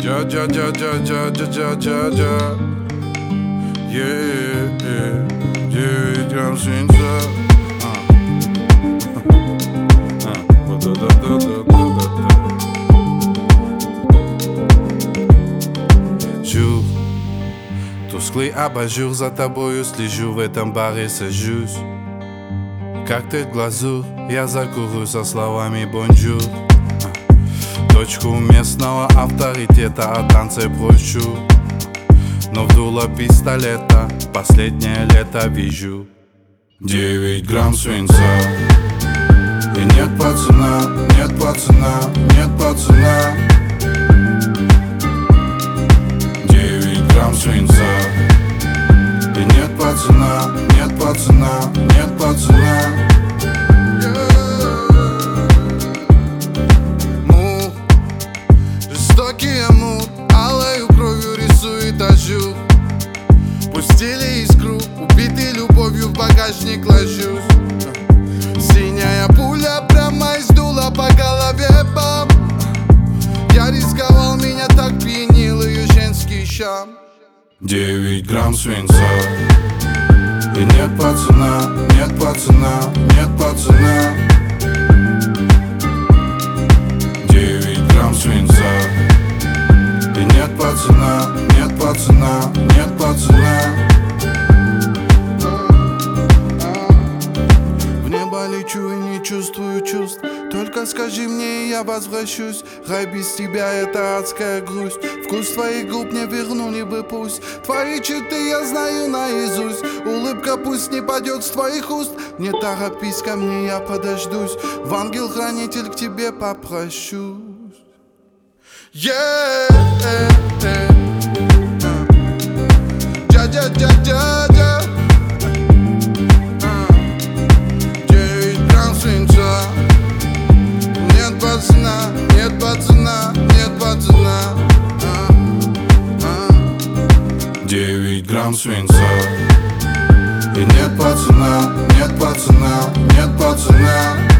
Ja, ja, ja, ja, ja, ja, ja, ja, ja. Yeah, yeah, 9 грамм свинца. Жур, тусклый абажур, за тобою слежу, в этом баре сажусь. Коктейль глазурь, я закурю со словами бонжур. Дочку местного авторитета о танце прощу, но в дуло пистолета последнее лето вижу 9 грамм свинца. И нет пацана, нет пацана, нет пацана. 9 грамм свинца. И нет пацана, нет пацана, нет пацана. Жестокий амур, алою кровью рисует ажур. Пустили искру, убитый любовью в багажник ложусь. Синяя пуля прямо из дула по голове, бам. Я рисковал, меня так пьянил ее женский шам. 9 грамм свинца. И нет пацана, нет пацана, нет пацана. 9 грамм свинца. И нет пацана, нет пацана, нет пацана. В небо лечу и не чувствую чувств. Только скажи мне, и я возвращусь. Рай без тебя — это адская грусть. Вкус твоих губ не вернули бы пусть. Твои черты я знаю наизусть. Улыбка пусть не падет с твоих уст. Не торопись ко мне, я подождусь. В ангел-хранитель к тебе попрощусь. Yeah, ja-ja-ja-ja-ja. 9 грамм свинца. Нет пацана, нет пацана, нет пацана. 9 грамм свинца. И нет пацана, нет пацана, нет пацана.